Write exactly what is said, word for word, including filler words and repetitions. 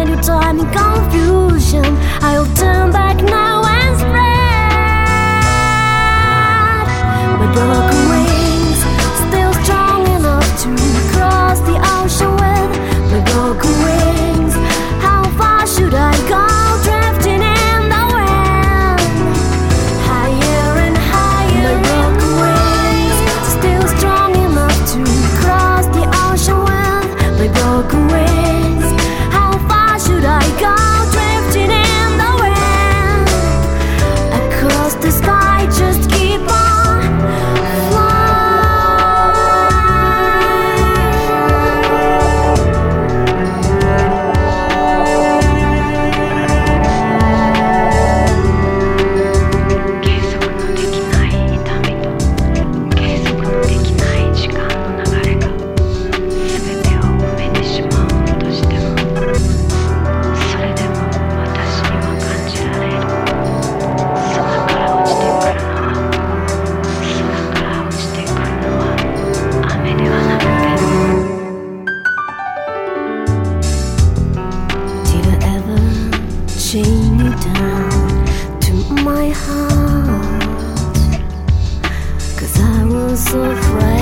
spend your time in confusion. I'll turn back now and spread my broken wings, still strong enough to cross the ocean with my broken wings. How far should I go, drifting in the wind? Higher and higher. My broken wings, still strong enough to cross the ocean with my broken wings. How far should I go, drifting in the wind? Across the sky, just keep on chain you down to my heart, 'cause I was so afraid